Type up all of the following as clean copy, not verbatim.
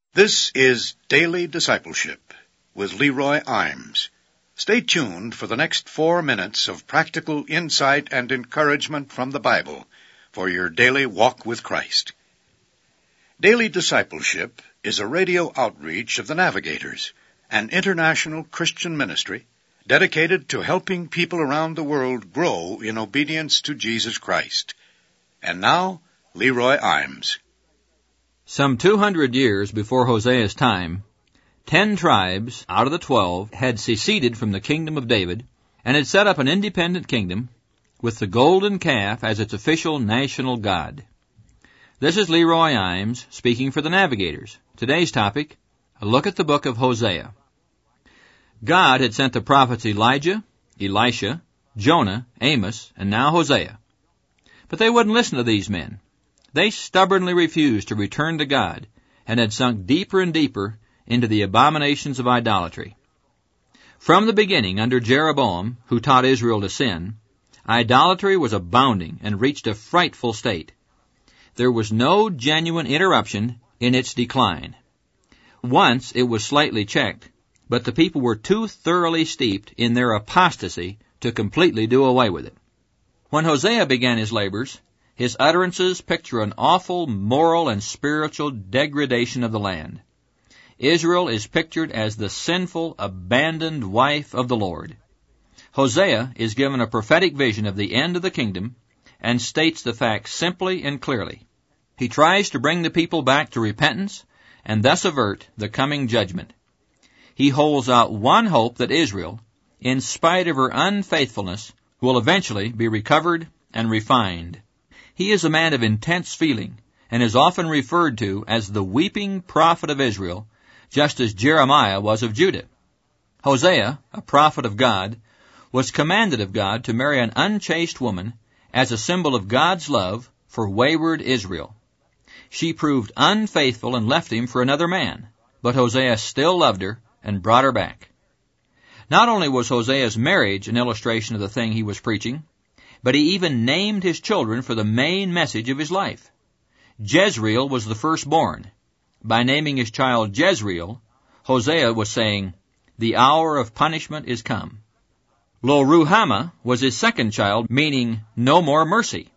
This is Daily Discipleship with Leroy Imes. Stay tuned for the next 4 minutes of practical insight and encouragement from the Bible for your daily walk with Christ. Daily Discipleship is a radio outreach of the Navigators, an international Christian ministry dedicated to helping people around the world grow in obedience to Jesus Christ. And now, Leroy Imes. Some 200 years before Hosea's time, 10 tribes out of the 12 had seceded from the kingdom of David and had set up an independent kingdom with the golden calf as its official national god. This is Leroy Imes speaking for the Navigators. Today's topic, a look at the book of Hosea. God had sent the prophets Elijah, Elisha, Jonah, Amos, and now Hosea. But they wouldn't listen to these men. They stubbornly refused to return to God and had sunk deeper and deeper into the abominations of idolatry. From the beginning, under Jeroboam, who taught Israel to sin, idolatry was abounding and reached a frightful state. There was no genuine interruption in its decline. Once it was slightly checked, but the people were too thoroughly steeped in their apostasy to completely do away with it. When Hosea began his labors, his utterances picture an awful moral and spiritual degradation of the land. Israel is pictured as the sinful, abandoned wife of the Lord. Hosea is given a prophetic vision of the end of the kingdom and states the facts simply and clearly. He tries to bring the people back to repentance and thus avert the coming judgment. He holds out one hope that Israel, in spite of her unfaithfulness, will eventually be recovered and refined. He is a man of intense feeling and is often referred to as the weeping prophet of Israel, just as Jeremiah was of Judah. Hosea, a prophet of God, was commanded of God to marry an unchaste woman as a symbol of God's love for wayward Israel. She proved unfaithful and left him for another man, but Hosea still loved her and brought her back. Not only was Hosea's marriage an illustration of the thing he was preaching, but he even named his children for the main message of his life. Jezreel was the firstborn. By naming his child Jezreel, Hosea was saying, "The hour of punishment is come." Lo-Ruhamah was his second child, meaning no more mercy.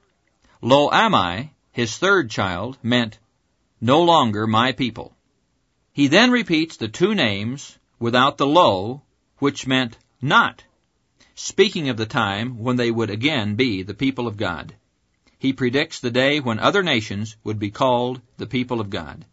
Lo-Ammi, his third child, meant no longer my people. He then repeats the two names without the lo, which meant not, speaking of the time when they would again be the people of God. He predicts the day when other nations would be called the people of God.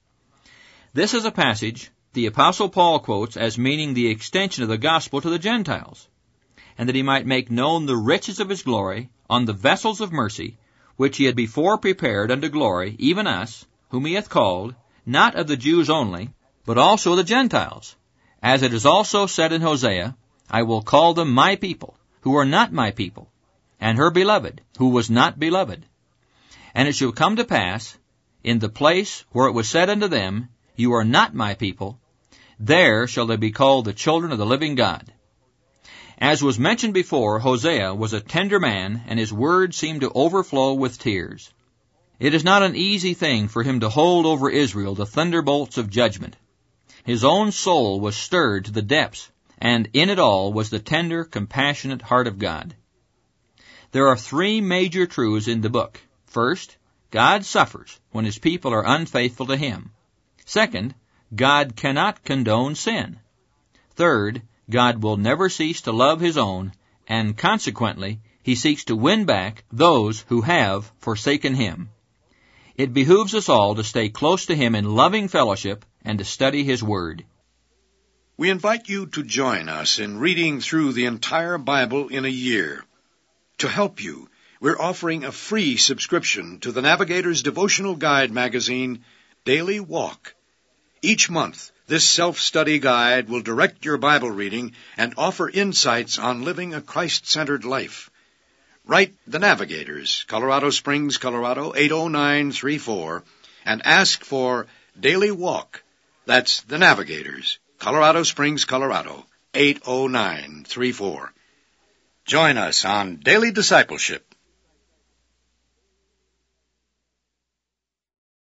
This is a passage the Apostle Paul quotes as meaning the extension of the gospel to the Gentiles, and that he might make known the riches of his glory on the vessels of mercy, which he had before prepared unto glory, even us, whom he hath called, not of the Jews only, but also the Gentiles. As it is also said in Hosea, I will call them my people, who are not my people, and her beloved, who was not beloved. And it shall come to pass, in the place where it was said unto them, you are not my people, there shall they be called the children of the living God. As was mentioned before, Hosea was a tender man, and his words seemed to overflow with tears. It is not an easy thing for him to hold over Israel the thunderbolts of judgment. His own soul was stirred to the depths, and in it all was the tender, compassionate heart of God. There are 3 major truths in the book. First, God suffers when his people are unfaithful to him. Second, God cannot condone sin. Third, God will never cease to love his own, and consequently, he seeks to win back those who have forsaken him. It behooves us all to stay close to him in loving fellowship and to study his word. We invite you to join us in reading through the entire Bible in a year. To help you, we're offering a free subscription to the Navigator's devotional guide magazine, Daily Walk. Each month, this self-study guide will direct your Bible reading and offer insights on living a Christ-centered life. Write The Navigators, Colorado Springs, Colorado 80934, and ask for Daily Walk. That's The Navigators, Colorado Springs, Colorado 80934. Join us on Daily Discipleship